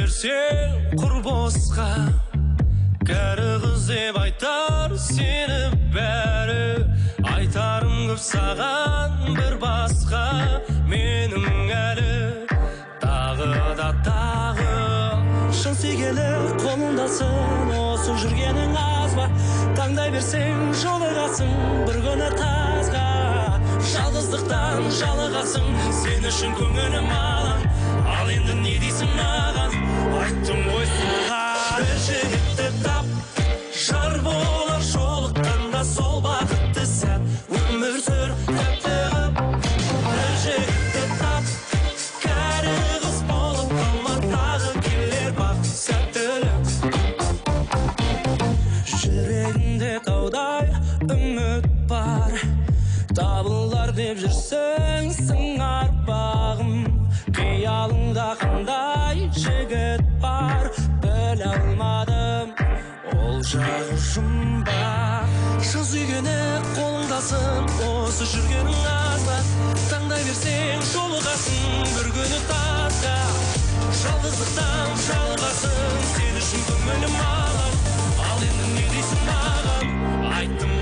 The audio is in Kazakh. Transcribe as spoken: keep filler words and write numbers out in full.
берсең құр босқа, кәрі қыз деп айтар сені бәрі. Айтарым көп саған бір басқа, менің әлі тағы да тағы. Шын сүйгелі қолындасың, осы жүргенің аз ба? Таңдай берсең жолығасың бір күні тазға. Жалғыздықтан жалығасың, сен үшін көңілім алаң. Ал енді не дейсің маған? Айттым ғой саған. Бір жігітті тап, жар болар жолыққанда, сол бақытты сәт өмір сүр тәтті қып. Бір жігітті тап, кәрі қыз болып қалма, тағы келер бақ сәттілік. Жүрегінде таудай үміт бар, табылар деп жүрсің сыңар бағым. Қиялыңда қандай жігіт бар, біле алмадым, ол жағы жұмбақ. Шын сүйгені қолыңдасың, осы жүргенің аз ба? Таңдай берсең жолығасың бір күні тазға. Жалғыздықтан жалығасың, сен үшін көңілім алаң. Ал енді не дейсің маған? Айттым